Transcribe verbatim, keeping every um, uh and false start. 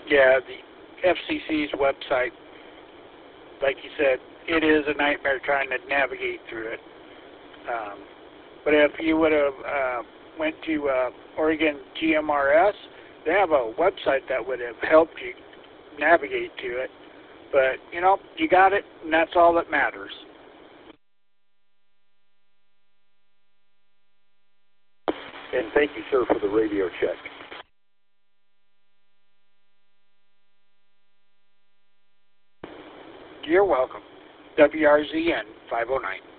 Yeah, the F C C's website, like you said, it is a nightmare trying to navigate through it. Um, but if you would have uh, went to uh, Oregon G M R S, they have a website that would have helped you navigate to it. But, you know, you got it, and that's all that matters. And thank you, sir, for the radio check. You're welcome. W R Z N five oh nine.